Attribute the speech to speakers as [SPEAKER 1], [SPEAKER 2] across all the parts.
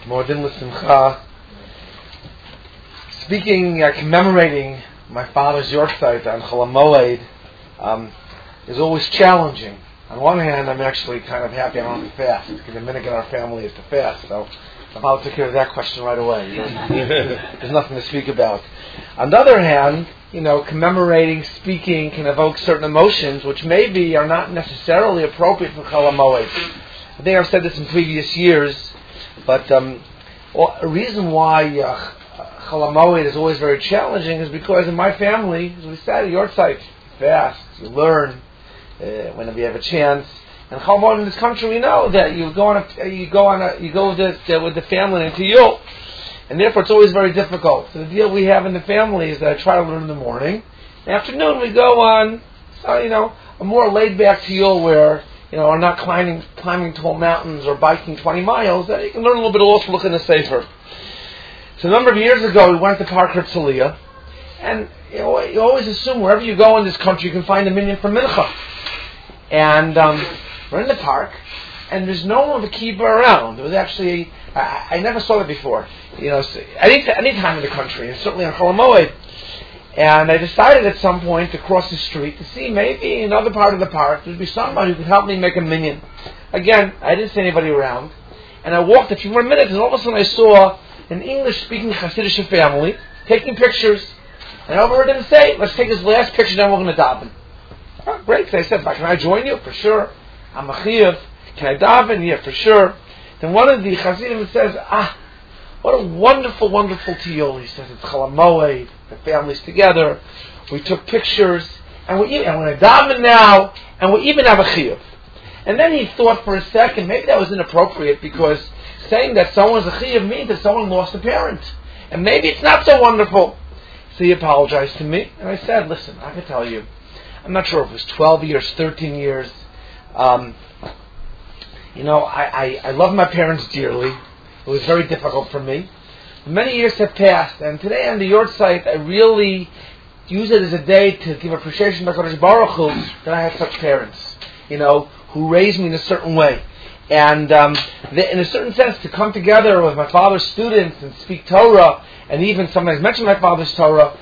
[SPEAKER 1] Mo'adin L'Simcha. Speaking, commemorating my father's yortzeit on Chol HaMoed is always challenging. On one hand, I'm actually kind of happy I don't have to fast, because the minute in our family is to fast, so I'll take care of that question right away. There's nothing to speak about. On the other hand, commemorating, speaking can evoke certain emotions which maybe are not necessarily appropriate for Chol HaMoed. I think I've said this in previous years, but a reason why Chol HaMoed is always very challenging is because in my family, as we said, yortzeit, fast, you learn whenever you have a chance. And Chol HaMoed in this country, we know that you go with the family into Yule, and therefore it's always very difficult. So the deal we have in the family is that I try to learn in the morning. In the afternoon we go on, a more laid back to Yule where are not climbing tall mountains or biking 20 miles. You can learn a little bit also look in the Sefer. So a number of years ago we went to Park Herzliya, and you always assume wherever you go in this country you can find a minyan for Mincha. And we're in the park, and there's no one of the kibbutz around. It was actually, I never saw it before. Any time in the country, and certainly on Chol HaMoed. And I decided at some point to cross the street to see maybe in another part of the park there'd be somebody who could help me make a minyan. Again, I didn't see anybody around. And I walked a few more minutes, and all of a sudden I saw an English-speaking Hasidic family taking pictures. And I overheard him say, "Let's take his last picture, then we're going to daven." Oh, great. So I said, "Can I join you?" "For sure." "I'm a chiyuv. Can I daven?" "Yeah, for sure." Then one of the Hasidim says, what a wonderful, wonderful tiyul. He says, "It's Chol HaMoed, the family's together. We took pictures, and we're going to daven now, and we even have a chiyuv." And then he thought for a second, maybe that was inappropriate, because saying that someone's a chiyuv means that someone lost a parent. And maybe it's not so wonderful. So he apologized to me, and I said, "Listen, I can tell you, I'm not sure if it was 12 years, 13 years. I love my parents dearly. It was very difficult for me. Many years have passed, and today on the yortzeit, I really use it as a day to give appreciation to HaKadosh Baruch Hu that I had such parents, who raised me in a certain way. And in a certain sense, to come together with my father's students and speak Torah, and even sometimes mention my father's Torah,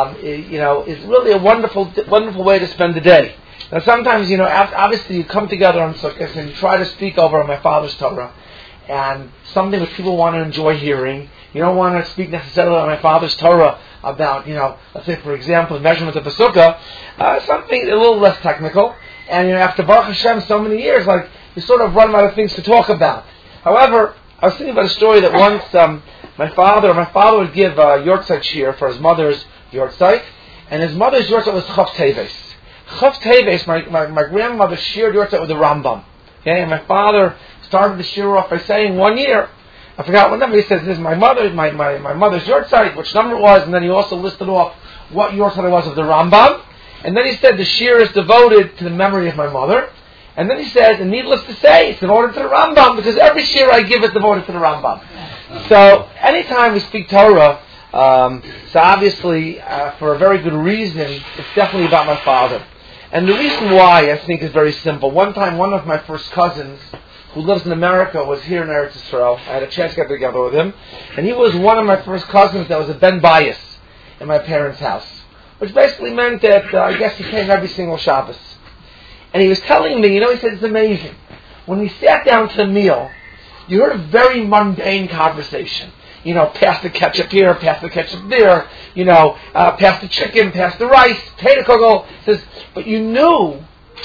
[SPEAKER 1] is really a wonderful, wonderful way to spend the day. Now sometimes, obviously you come together on Sukkot and you try to speak over my father's Torah, and something that people want to enjoy hearing. You don't want to speak necessarily on my father's Torah about, let's say for example, the measurement of the sukkah, something a little less technical. And after Baruch Hashem so many years, you sort of run out of things to talk about. However, I was thinking about a story that once my father would give yortzeit shir for his mother's yortzeit, and his mother's yortzeit was Chav Teves. Chav Teves, my grandmother shared yortzeit with the Rambam. Okay, and my father started the shir off by saying one year, I forgot what number, he says, "This is my mother's yortzeit," which number it was, and then he also listed off what yortzeit it was of the Rambam, and then he said the shir is devoted to the memory of my mother, and then he says, and needless to say, it's devoted to the Rambam, because every shir I give is devoted to the Rambam. So, anytime we speak Torah, so obviously, for a very good reason, it's definitely about my father. And the reason why, I think, is very simple. One time, one of my first cousins, who lives in America, was here in Eretz Yisrael. I had a chance to get together with him. And he was one of my first cousins that was a Ben Bias in my parents' house. Which basically meant that, I guess he came every single Shabbos. And he was telling me, he said, it's amazing. When we sat down to the meal, you heard a very mundane conversation. Pass the ketchup here, pass the ketchup there, pass the chicken, pass the rice, potato kugel. Says, but you knew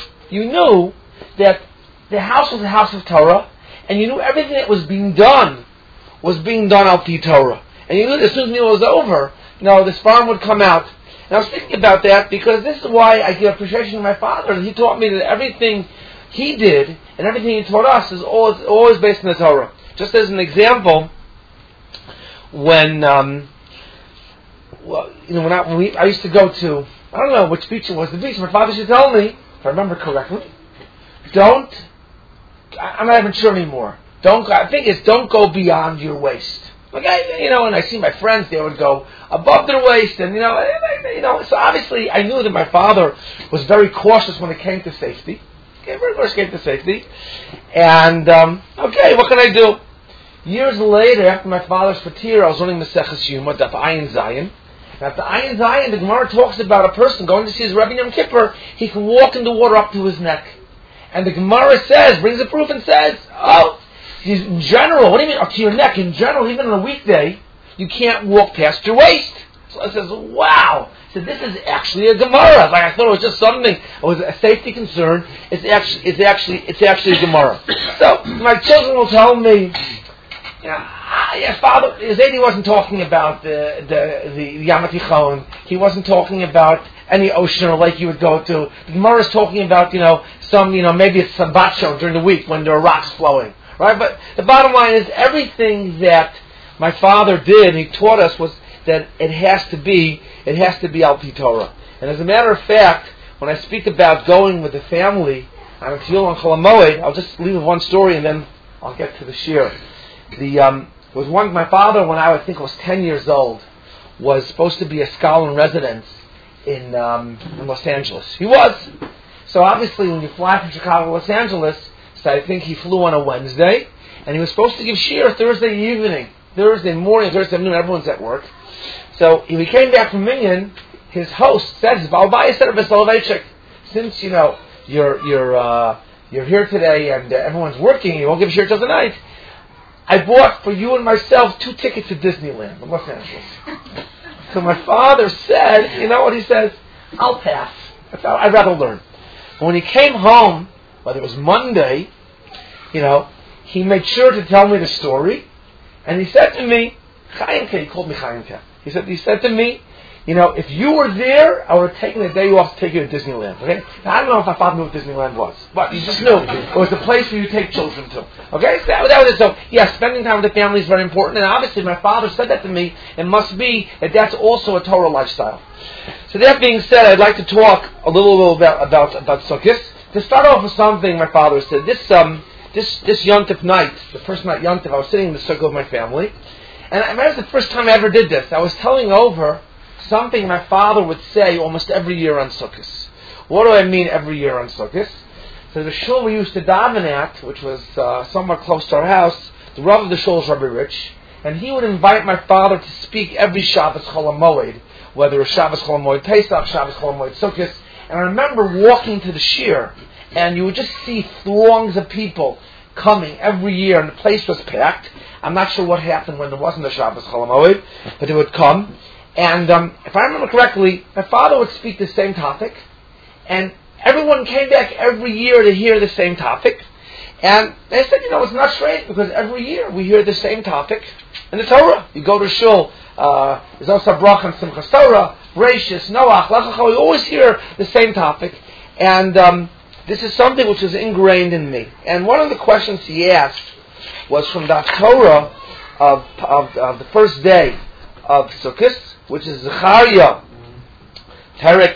[SPEAKER 1] that the house was a house of Torah, and you knew everything that was being done al pi Torah. And you knew that as soon as the meal was over, this farm would come out. And I was thinking about that because this is why I give appreciation to my father. He taught me that everything he did and everything he taught us is always based on the Torah. Just as an example, when I used to go to, I don't know which beach it was, the beach, my father used to tell me, if I remember correctly, I'm not even sure anymore. I think it's don't go beyond your waist. And I see my friends, they would go above their waist, and so obviously I knew that my father was very cautious when it came to safety. Okay, very cautious came to safety. And, what can I do? Years later, after my father's fatir, I was learning Maseches Yuma, Daf Ayin Zayin. And after Ayin Zayin, the Gemara talks about a person going to see his Rebbe Yom Kippur, he can walk in the water up to his neck. And the Gemara says, brings a proof and says, in general, what do you mean up to your neck? In general, even on a weekday, you can't walk past your waist. So I says, wow. So this is actually a Gemara. Like I thought it was just something. It was a safety concern. It's actually a Gemara. So my children will tell me, Father, Zaidi wasn't talking about the Yam HaTichon. He wasn't talking about any ocean or lake you would go to. The Gemara is talking about maybe it's Sabbat show during the week when there are rocks flowing, right? But the bottom line is everything that my father did, he taught us, was that it has to be Al Pi Torah. And as a matter of fact, when I speak about going with the family on a Tiyul on Chol HaMoed, I'll just leave with one story and then I'll get to the shir. Was one, my father, when I think was 10 years old, was supposed to be a scholar in residence in Los Angeles. He was. So obviously when you fly from Chicago to Los Angeles, so I think he flew on a Wednesday, and he was supposed to give shir Thursday evening. Thursday morning, Thursday afternoon, everyone's at work. So when he came back from Minyan, his host said, since you're here today and everyone's working, you won't give shir till tonight, I bought for you and myself 2 tickets to Disneyland in Los Angeles. So my father said, you know what he says? I'll pass. I'd rather learn. But when he came home, whether it was Monday, he made sure to tell me the story, and he said to me, Chaimke, he called me Chaimke. He said to me, if you were there, I would have taken a day off to take you to Disneyland. Okay? Now, I don't know if my father knew what Disneyland was, but he just knew it was the place where you take children to. Okay? So that was it. So, spending time with the family is very important, and obviously my father said that to me. It must be that that's also a Torah lifestyle. So that being said, I'd like to talk a little about Sukkot. To start off with something my father said, this Yom Tov night, the first night Yom Tov, I was sitting in the sukkah with my family, and I remember it was the first time I ever did this. I was telling over something my father would say almost every year on Sukkot. What do I mean every year on Sukkot? So the shul we used to daven at, which was somewhat close to our house, the Rav of the shul is Rabbi Rich, and he would invite my father to speak every Shabbos Chol HaMoed, whether it was Shabbos Chol HaMoed Pesach, Shabbos Chol HaMoed Sukkot. And I remember walking to the shir, and you would just see throngs of people coming every year, and the place was packed. I'm not sure what happened when there wasn't a Shabbos Chol HaMoed, but they would come. And if I remember correctly, my father would speak the same topic, and everyone came back every year to hear the same topic. And they said, it's not strange, because every year we hear the same topic in the Torah. You go to shul, there's also Bracha and Simchas Torah, Reishis, Noach, Lach Lecha, we always hear the same topic. And this is something which is ingrained in me. And one of the questions he asked was from the Torah of the first day of Sukkot, which is Zechariah Perek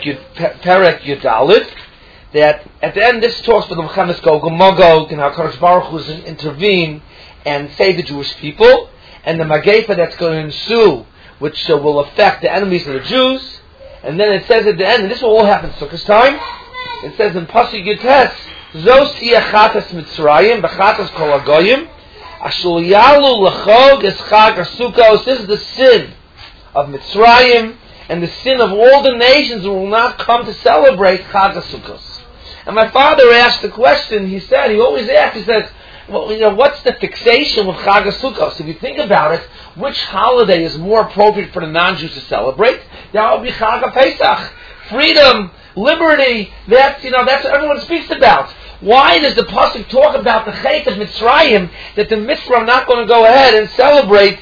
[SPEAKER 1] Yudalit, that at the end this talks about the Mechemes Gog and Magog and how HaKadosh Baruch Hu intervene and save the Jewish people, and the Magefa that's going to ensue, which will affect the enemies of the Jews. And then it says at the end, and this will all happen Sukkot time, it says in Pasuk Yutes, Zos Chatas Mitzrayim B'chatas Kol HaGoyim Ashul Yalu L'chog Es Chag HaSukkos. This is the sin of Mitzrayim and the sin of all the nations who will not come to celebrate Chag HaSukkos. And my father asked the question, he always asks, he says, well, what's the fixation with Chag HaSukkos? If you think about it, which holiday is more appropriate for the non-Jews to celebrate? That would be Chag HaPesach. Freedom, liberty, that's what everyone speaks about. Why does the Pasuk talk about the Chet of Mitzrayim, that the Mitzvah are not going to go ahead and celebrate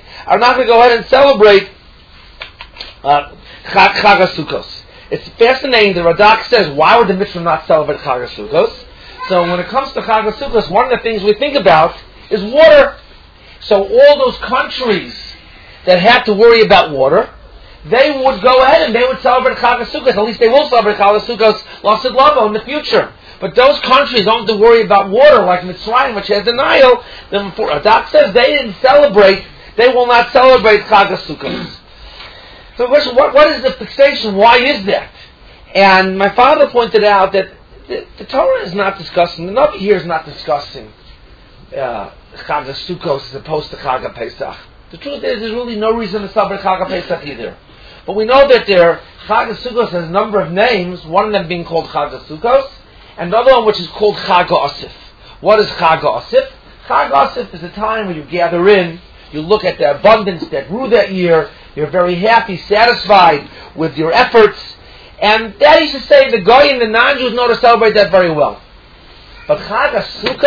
[SPEAKER 1] Chag HaSukkos? It's fascinating. The Radak says, why would the Mitzvah not celebrate Chag HaSukkos? So when it comes to Chag HaSukkos, one of the things we think about is water. So all those countries that have to worry about water, they would go ahead and they would celebrate Chag HaSukkos. At least they will celebrate Chag HaSukkos Lasid Lavo in the future. But those countries don't have to worry about water like Mitzrayim, which has the Nile. Then Radak says they will not celebrate Chag HaSukkos. So the question, what is the fixation? Why is that? And my father pointed out that the Torah is not discussing, the Navi here is not discussing Chag Sukkos as opposed to Chag Pesach. The truth is, there's really no reason to celebrate Chag Pesach either. But we know that Chag Sukkos has a number of names, one of them being called Chag Sukkos, and the other one which is called Chag Asif. What is Chag Asif? Chag Asif is a time when you gather in, you look at the abundance that grew that year, you're very happy, satisfied with your efforts, and that is to say the Goy and the non-Jews know to celebrate that very well. But Chag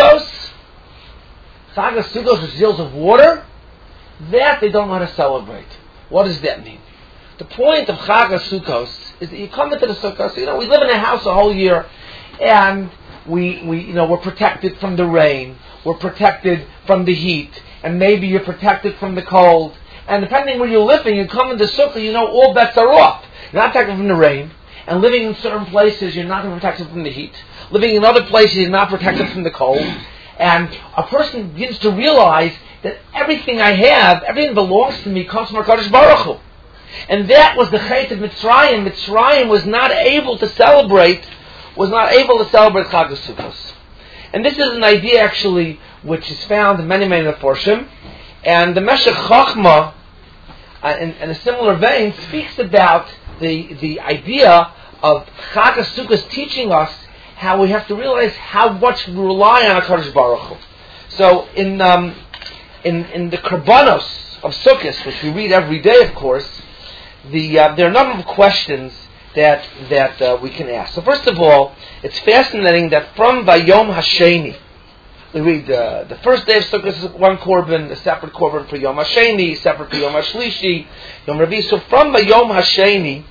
[SPEAKER 1] Sukkos, which deals with water, that they don't know how to celebrate. What does that mean? The point of Chag Sukkos is that you come into the Sukkos, we live in a house a whole year, and we're protected from the rain, we're protected from the heat, and maybe you're protected from the cold, and depending where you're living, you come into Sukkah, all bets are off. You're not protected from the rain, and living in certain places, you're not protected from the heat. Living in other places, you're not protected from the cold. And a person begins to realize that everything I have, everything that belongs to me, comes from HaKadosh Baruch Hu. And that was the Chet of Mitzrayim. Mitzrayim was not able to celebrate Chag Sukkos. And this is an idea, actually, which is found in many, many Mefarshim. And the Meshech Chochmah, in a similar vein, speaks about the idea of Chag Sukkos teaching us how we have to realize how much we rely on HaKadosh Baruch Hu. So in the Korbanos of Sukkos, which we read every day, of course, there are a number of questions that we can ask. So first of all, it's fascinating that from Vayom Hasheni, we read the first day of Sukkot is one korban, a separate korban for Yom Hasheni, separate for Yom Hashlishi, Yom Ravi. So from Vayom Hasheni,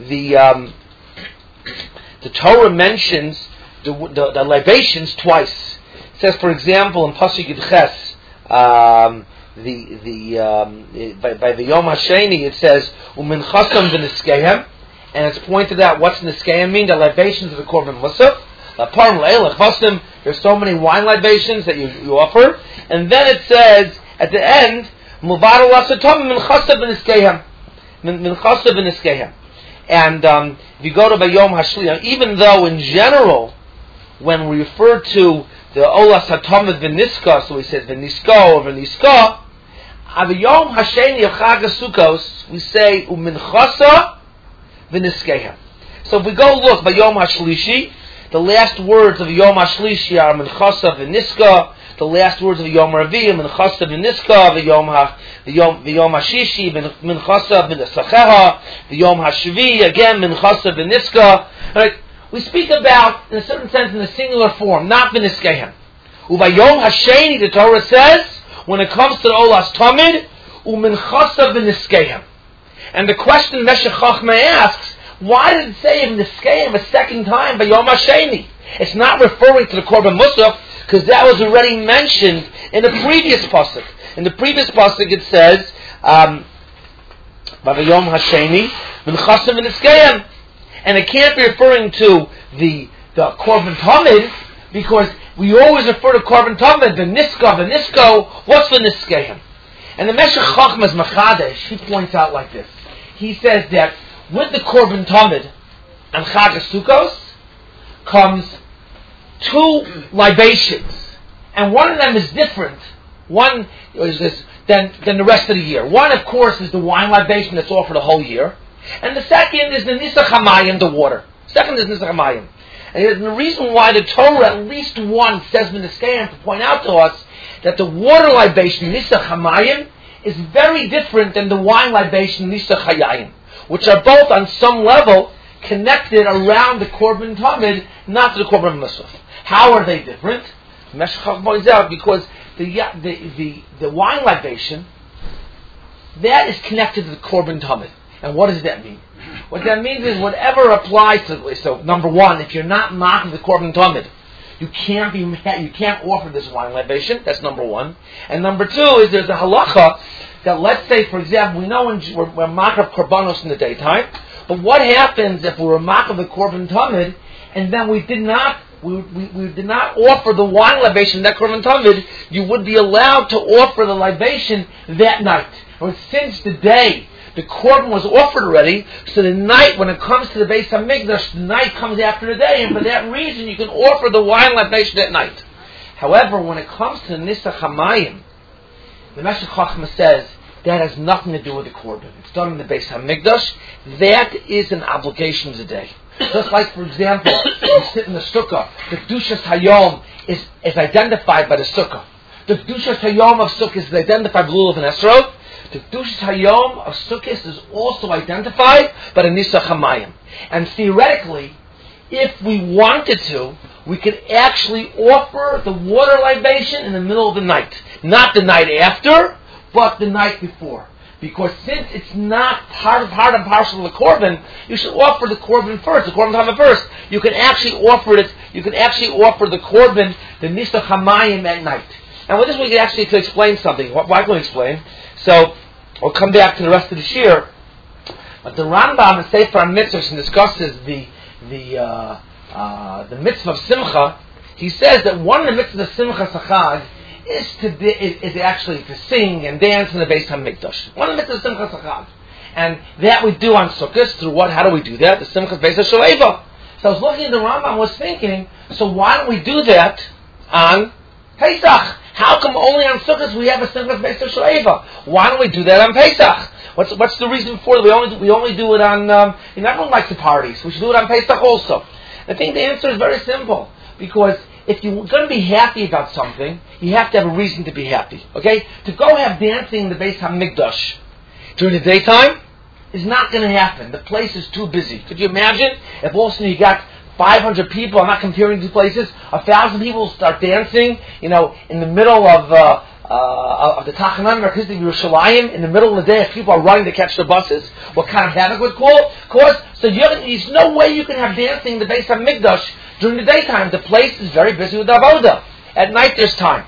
[SPEAKER 1] the Torah mentions the libations twice. It says, for example, in Pasuk Yudches, by the Yom Hasheni, it says Uminchasam v'niskehem, and it's pointed out what's niskehem mean. The libations of the korban musaf. There's so many wine libations that you offer, and then it says at the end, and if you go to Bayom Hashli, even though in general, when we refer to the Olas HaTamid V'niska, so we said V'niska or V'niska, Bayom Hasheni of Chag Sukkos, we say U'minchasa V'niskehem. So if we go look Bayom Hashlishi, the last words of Yom Hashlishi are Minchasa V'niska. The last words of Yom Ravi are Minchasa V'niska. V'Yom Hashishi Minchasa V'nesacheha. V'Yom Hashvi again Minchasa V'niska. Right? We speak about, in a certain sense, in the singular form, not V'niskehem. U'Vayom Hasheni, the Torah says, when it comes to the Olas Tamid, U'Minchasa V'niskehem. And the question Meshech Chochmah asks, why did it say in the Niskeim a second time by Yom HaSheni? It's not referring to the Korban Musaf, because that was already mentioned in the previous pasuk. In the previous pasuk it says, by Yom HaSheni, Minchasim v'Niskeim. And it can't be referring to the Korban Tamid, because we always refer to Korban Tamid, the Nisko, what's the Niskeim? And the Meshech Chochmah's Machadesh, he points out like this. He says that with the Korban Tamid and Chag Sukkos comes two libations, and one of them is different. One is than the rest of the year. One, of course, is the wine libation that's offered the whole year, and the second is the Nisach Hamayim, the water. Second is Nisach Hamayim, and the reason why the Torah at least once says V'niskeim to point out to us that the water libation Nisach Hamayim is very different than the wine libation Nisach Hayayim, which are both on some level connected around the Korban Tamid, not to the Korban Musaf. How are they different? Meshech Chochmah points out because the wine libation, that is connected to the Korban Tamid. And what does that mean? What that means is whatever applies to. So number one, if you're not mocking the Korban Tamid, you can't offer this wine libation. That's number one. And number two is there's a halacha that, let's say, for example, we know we're mock of korbanos in the daytime, but what happens if we were mock of the korban tamid and then we did not offer the wine libation that korban tamid? You would be allowed to offer the libation that night. Or since the day the korban was offered already, so the night when it comes to the Beis Hamikdash, the night comes after the day, and for that reason you can offer the wine libation at night. However, when it comes to Nisa Chamayim, the Meshech Chochmah says that has nothing to do with the Korban. It's done in the Beis HaMikdash. That is an obligation today. Just like, for example, you sit in the sukkah, the Kedushas Hayom is identified by the sukkah. The Kedushas Hayom of Sukkot is identified by Lulav and Esrog. The Kedushas Hayom of Sukkot is also identified by the Nisa Chamayim. And theoretically, if we wanted to, we could actually offer the water libation in the middle of the night. Not the night after, but the night before. Because since it's not part and parcel of the Korban, you should offer the Korban first, the Korban Tamid first. You can actually offer the Korban, the Nisa Chamayim, at night. And with this we can actually to explain something. Why can we explain? So, we'll come back to the rest of the year. But the Rambam in Sefer HaMitzvos discusses the mitzvah of Simcha. He says that one of the mitzvahs of Simcha Sachag is actually to sing and dance in the Beis HaMikdash. One of the mitzvahs of Simcha Sachag. And that we do on Sukkot. Through what? How do we do that? The Simcha Beis HaShoeva. So I was looking at the Rambam and was thinking, so why don't we do that on Pesach? How come only on Sukkot we have a Simcha Beis HaShoeva? Why don't we do that on Pesach? What's the reason for it? We only do it on, everyone likes the parties. We should do it on Pesach also. I think the answer is very simple. Because if you're going to be happy about something, you have to have a reason to be happy. Okay? To go have dancing in the Beis HaMikdash during the daytime is not going to happen. The place is too busy. Could you imagine if all of a sudden you got 500 people, I'm not comparing these places, 1,000 people start dancing, in the middle of the Tachanun Merkaz Yerushalayim, in the middle of the day, if people are running to catch the buses, what kind of havoc would cause? So there's no way you can have dancing in the Beis HaMikdash during the daytime. The place is very busy with avodah. At night there's time.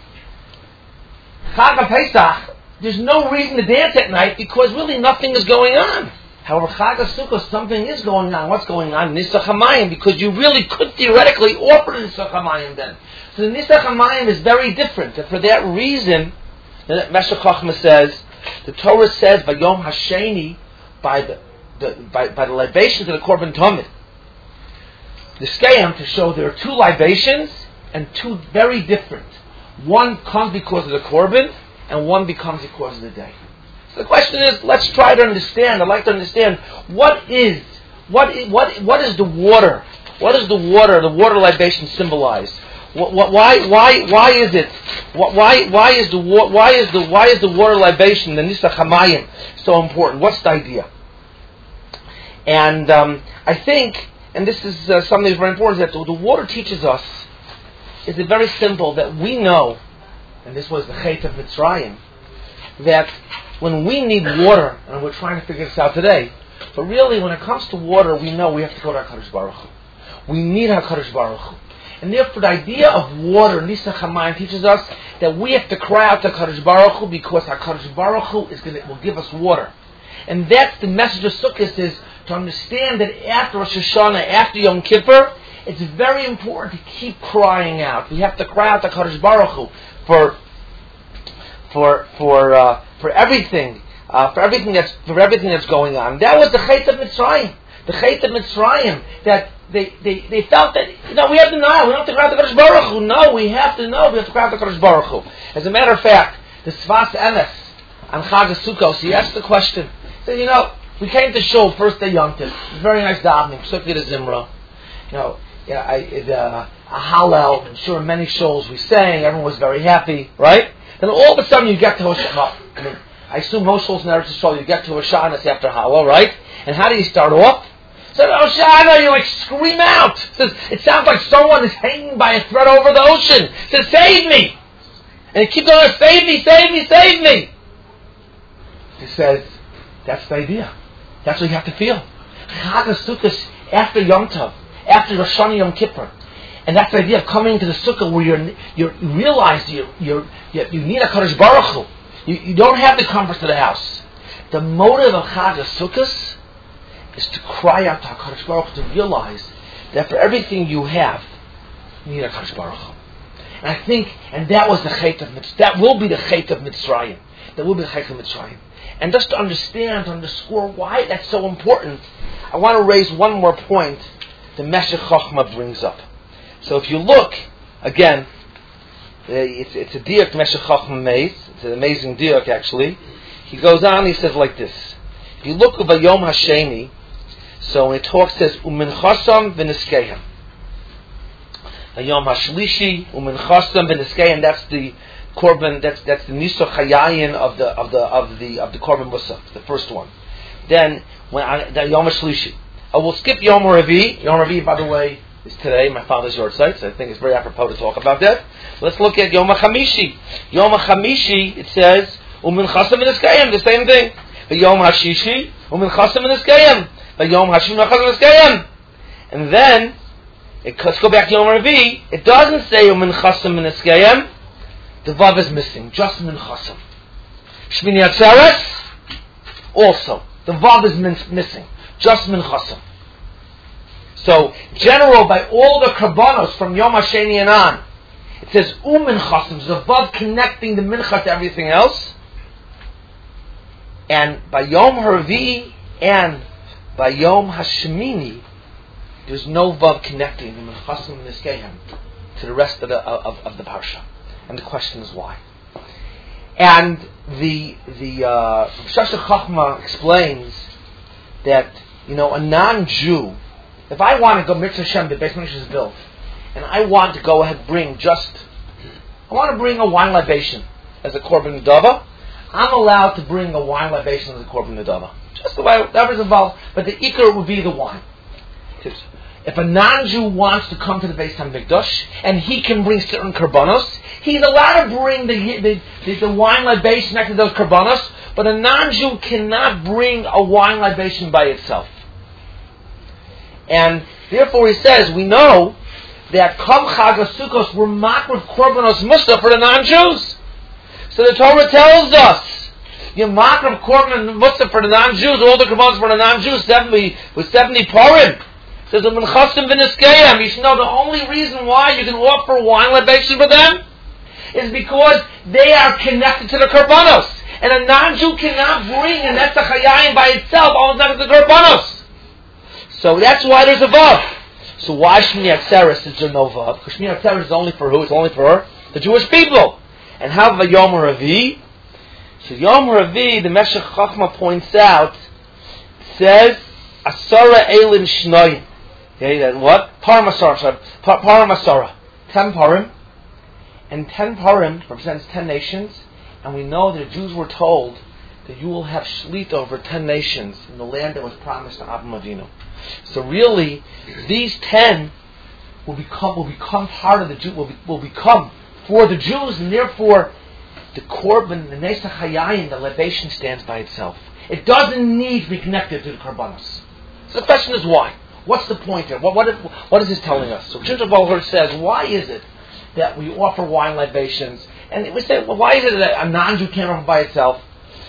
[SPEAKER 1] Chag HaPesach, there's no reason to dance at night because really nothing is going on. However, Chag HaSukkot, something is going on. What's going on? Nisa Chamayim, because you really could theoretically offer Nisa Chamayim then. So the Nisa Chamayim is very different. And for that reason, the Meshech Chochmah says, the Torah says, Vayom Hasheni, by the libations of the Korban Tamid. The Skayam to show there are two libations and two very different. One comes because of the Korban, and one becomes because of the day. So the question is, let's try to understand. I'd like to understand what is the water? What does the water libation symbolize? Why is it? Why is the water libation, the Nisa Chamayim, so important? What's the idea? And I think, and this is something that's very important, that the water teaches us is it very simple that we know, and this was the Chet of Mitzrayim, that when we need water, and we're trying to figure this out today, but really when it comes to water, we know we have to go to HaKadosh Baruch Hu. We need HaKadosh Baruch Hu. And therefore the idea of water, Nisa Chamayim, teaches us that we have to cry out to HaKadosh Baruch Hu because HaKadosh Baruch Hu will give us water. And that's the message of Sukkot, is to understand that after Rosh Hashanah, after Yom Kippur, it's very important to keep crying out. We have to cry out to HaKadosh Baruch Hu for everything that's going on. That was the Chet of Mitzrayim. The Chet of Mitzrayim, that they felt that we have to know. We don't have to cry out to HaKadosh Baruch Hu. No, we have to know. We have to cry out to HaKadosh Baruch Hu. As a matter of fact, the Sfas Emes on Chag HaSukkos, he asked the question. He said, we came to shul first day Yom Tov. Very nice davening. Psukei de Zimra. A Hallel. I'm sure in many shuls we sang. Everyone was very happy, right? Then all of a sudden you get to Hoshana. I assume most shuls in Eretz Yisrael you get to Hoshana after Hallel, right? And how do you start off? So Hoshana, you scream out. It sounds like someone is hanging by a thread over the ocean. Says, save me! And it keeps going, save me, save me, save me! He says, that's the idea. That's what you have to feel. Chag HaSukkos after Yom Tov, after Rosh Hashanah Yom Kippur. And that's the idea of coming to the sukkah where you realize you need a HaKadosh Baruch Hu. You don't have the comforts of the house. The motive of Chag HaSukkos is to cry out to HaKadosh Baruch Hu, to realize that for everything you have, you need a HaKadosh Baruch Hu. And I think, and that was the Chet of Mitzrayim. That will be the Chet of Mitzrayim. That will be the Chet of Mitzrayim. And just to understand, to underscore why that's so important, I want to raise one more point the Meshech Chochmah brings up. So if you look, again, it's a diak Meshech Chachma Meis. It's an amazing diak, actually. He goes on, he says like this. If you look at Vayom Hasheni, so when it talks, it says, Uminchasam v'niskehem. Vayom Hashlishi, Uminchasam v'niskehem, that's the Korban, that's the Niso Chayayin of the Korban Musaf, the first one. Then, the Yom HaShlishi. I will skip Yom Revi. Yom Revi, by the way, is today, my father's yard site, so I think it's very apropos to talk about that. Let's look at Yom HaChamishi. Yom HaChamishi, it says, Umin Chasam v'Niskayim, the same thing. The Yom HaShishi, Umin Chasam v'Niskayim. The Yom HaShim v'Chasam v'Niskayim. And then, let's go back to Yom Revi. It doesn't say Umin Chasam v'Niskayim. The Vav is missing, just Min Chasam. Shmini Atzeres, also. The Vav is missing, just Min Chasam. So, general, by all the Karbanos from Yom HaSheni and on, it says Min Chasam, the Vav connecting the Mincha to everything else. And by Yom HaRevi and by Yom HaShemini, there's no Vav connecting the Min Chasam and Niskehem to the rest of the Parsha. And the question is why. And the Shasha Chachma explains that, a non-Jew, if I want to go Mitzvah Hashem, the Beis Mikdash is built, and I want to go ahead and I want to bring a wine libation as a Korban Nedava, I'm allowed to bring a wine libation as a Korban Nedava. Just the way whatever's involved, but the Iker would be the wine. If a non-Jew wants to come to the Beis HaMikdash and he can bring certain karbanos, he's allowed to bring the wine libation next to those karbanos, but a non-Jew cannot bring a wine libation by itself. And therefore he says, we know that Kam Chag HaSukkos were makriv korbanos musa for the non-Jews. So the Torah tells us, you makriv korban musa for the non-Jews, all the karbanos for the non-Jews, 70 parim. Says the Minchasim v'Niskayim. You should know the only reason why you can offer wine libation for them is because they are connected to the Karbanos. And a non-Jew cannot bring an Netzach Hayayim by itself, all it's not the Karbanos. So that's why there's a Vav. So why Shmini Atzeres is there no Vav? Because Shmini Atzeres is only for who? It's only for the Jewish people. And how about Yom HaRevi? So Yom HaRevi, the Meshech Chachma points out, says, Asara Elim Shnoyim. Okay, then what? Paramasara. 10 parim. And 10 parim represents 10 nations. And we know that the Jews were told that you will have shlit over 10 nations in the land that was promised to Avraham Avinu. So really, these 10 will become part of the Jew, will become for the Jews, and therefore the korban, the Nesach Hayayim, the libation stands by itself. It doesn't need to be connected to the karbanos. So the question is why? What's the point here? What is this telling us? So Shinta Bolher says, why is it that we offer wine libations? And we say, well, why is it that a non-Jew can't offer by itself?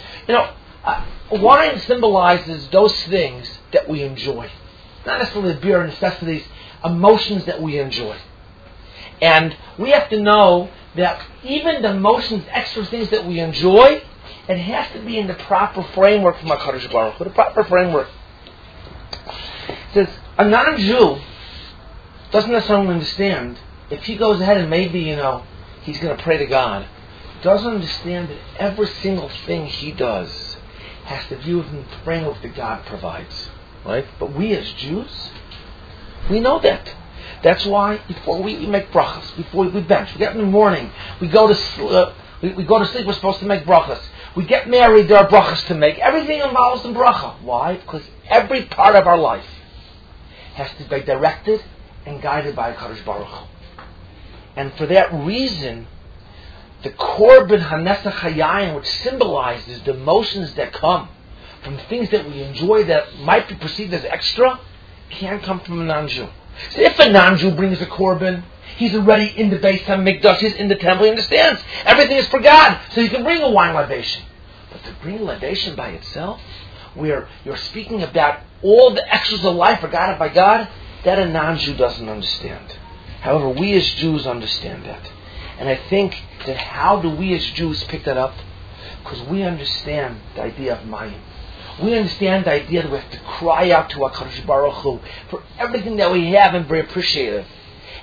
[SPEAKER 1] Wine symbolizes those things that we enjoy. Not necessarily beer necessities, emotions that we enjoy. And we have to know that even the emotions, extra things that we enjoy, it has to be in the proper framework from HaKadosh Baruch Hu, the proper framework. It says, a non-Jew doesn't necessarily understand, if he goes ahead and maybe, he's going to pray to God, doesn't understand that every single thing he does has to do with the framework that God provides. Right? But we as Jews, we know that. That's why before we make brachas, before we bench, we get in the morning, we go to sleep, we're supposed to make brachas. We get married, there are brachas to make. Everything involves in bracha. Why? Because every part of our life has to be directed and guided by HaKadosh Baruch Hu. And for that reason, the Korban HaNesach Hayayim, which symbolizes the emotions that come from things that we enjoy that might be perceived as extra, can come from a non-Jew. So if a non-Jew brings a Korban, he's already in the Beis HaMikdash, he's in the temple, he understands. Everything is for God, so you can bring a wine libation. But to bring a libation by itself, where you're speaking about all the extras of life regarded by God, that a non-Jew doesn't understand. However, we as Jews understand that. And I think that how do we as Jews pick that up? Because we understand the idea of Mayim. We understand the idea that we have to cry out to HaKadosh Baruch Hu for everything that we have and be appreciative.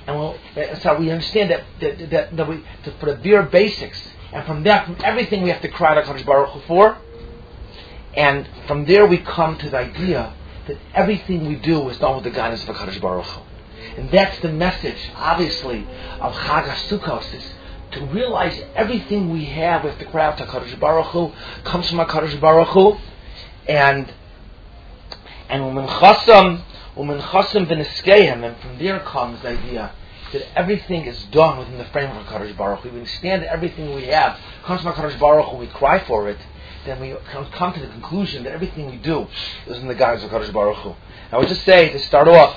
[SPEAKER 1] That's how we understand that we for the bare basics, and from everything we have to cry to HaKadosh Baruch Hu for, and from there we come to the idea that everything we do is done with the guidance of HaKadosh Baruch Hu. And that's the message, obviously, of Chag HaSukkos, is to realize everything we have with the cry out to HaKadosh Baruch Hu comes from HaKadosh Baruch Hu, and Umen Chasam V'Niskeim, and from there comes the idea that everything is done within the frame of HaKadosh Baruch Hu. We understand that everything we have comes from HaKadosh Baruch Hu, we cry for it, then we come to the conclusion that everything we do is in the guidance of HaKadosh Baruch Hu. I would just say, to start off,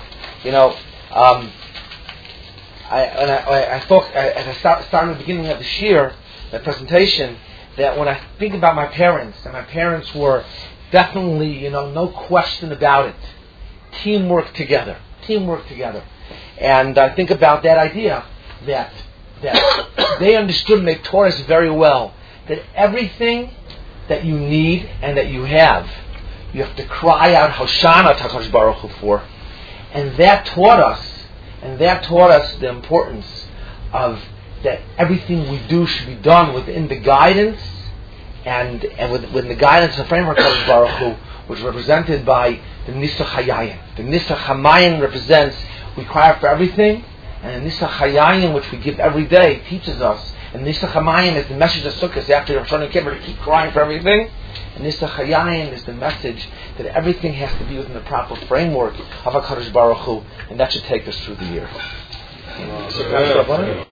[SPEAKER 1] I thought, as I started at the beginning of this year, the presentation, that when I think about my parents, and my parents were definitely, no question about it, teamwork together. And I think about that idea, that they understood and they taught us very well, that everything that you need and that you have to cry out Hoshana to HaKadosh Baruch Hu for. And that taught us the importance of that everything we do should be done within the guidance and within the guidance of the framework of HaKadosh Baruch Hu, which is represented by the Nisach Hayayim. The Nisach Hamayim represents we cry out for everything, and the Nisach Hayayim, which we give every day, teaches us. And Nisach Hamayim is the message of Sukkot after Rosh Hashanah Kippur to keep crying for everything. And Nisach Hayayim is the message that everything has to be within the proper framework of HaKadosh Baruch Hu, and that should take us through the year.